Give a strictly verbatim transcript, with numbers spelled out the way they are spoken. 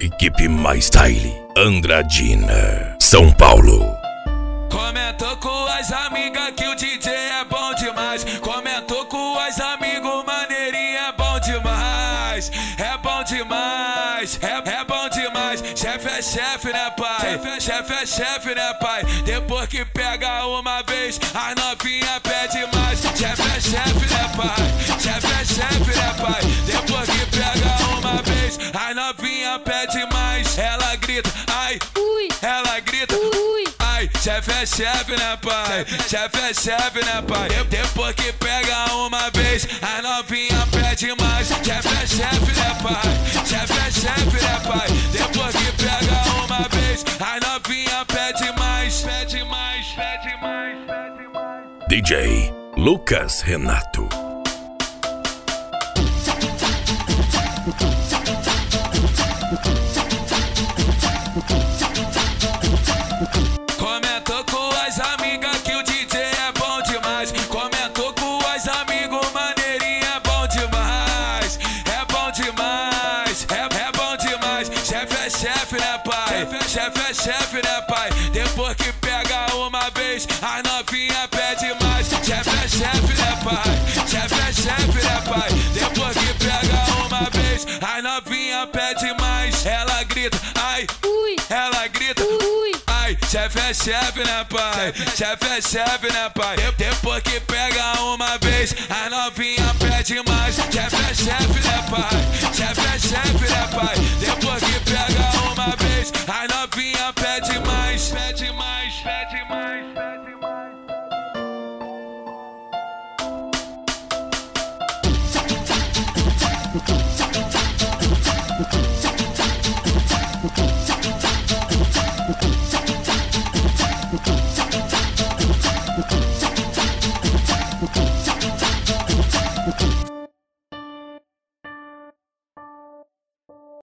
equipe mais style, Andradina, São Paulo. Comentou com as amigas que o D J é bom demais. Comentou com as amigos, maneirinho é bom demais. É bom demais, é, é bom demais. Chefe é chefe, né, pai? Chefe é chefe, né, pai? Depois que pega uma vez, a novinha pede mais. Chefe é chefe, né, pai? Chefe é chefe, né, pai? Depois que pega uma vez, a novinha pede mais. Ela grita, ai, ui. Ela grita, ui. Ai, chefe é chefe, né, pai? Chefe é chefe, né, pai? Depois que pega uma vez, a novinha pede mais. Chefe é chefe, né, pai? Chefe é chefe, né, pai? Depois que pega uma vez, a novinha pede mais. Pede mais, pede mais, pede mais. D J Lucas Renato. Comentou com as amigas que o D J é bom demais. Comentou com as amigos, maneirinho é bom demais. É bom demais, é, é bom demais. Chefe é chefe, né, pai? Chefe é chefe, né, pai? Depois que pega uma vez, a novinha pede mais. Chefe é chefe, né, pai? Chefe é chefe, né, pai? Depois que pega uma vez, a novinha pede mais. Ela grita, ai, ui. Ela grita, ui. Ai, chefe é chefe, né, pai? Chefe é chefe, né, pai? Depois que pega uma vez, a novinha pede mais. Chefe é chefe, né, pai? Chefe é chefe,